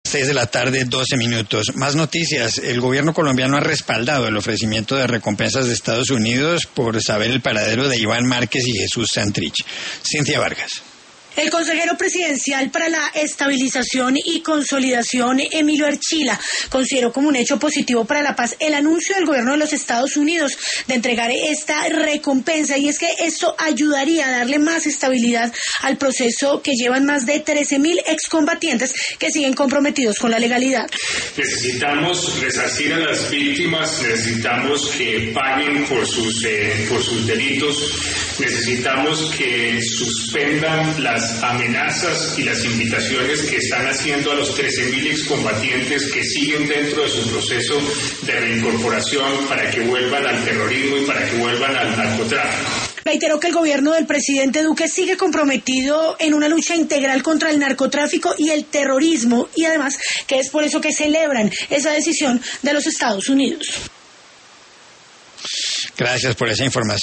6:12 p.m. Más noticias. El gobierno colombiano ha respaldado el ofrecimiento de recompensas de Estados Unidos por saber el paradero de Iván Márquez y Jesús Santrich. Cintia Vargas. El consejero presidencial para la estabilización y consolidación, Emilio Archila, consideró como un hecho positivo para la paz el anuncio del gobierno de los Estados Unidos de entregar esta recompensa, y es que esto ayudaría a darle más estabilidad al proceso que llevan más de 13.000 excombatientes que siguen comprometidos con la legalidad. Necesitamos resarcir a las víctimas, necesitamos que paguen por sus delitos, necesitamos que suspendan las amenazas y las invitaciones que están haciendo a los 13.000 excombatientes que siguen dentro de su proceso de reincorporación para que vuelvan al terrorismo y para que vuelvan al narcotráfico. Reiteró que el gobierno del presidente Duque sigue comprometido en una lucha integral contra el narcotráfico y el terrorismo, y además que es por eso que celebran esa decisión de los Estados Unidos. Gracias por esa información.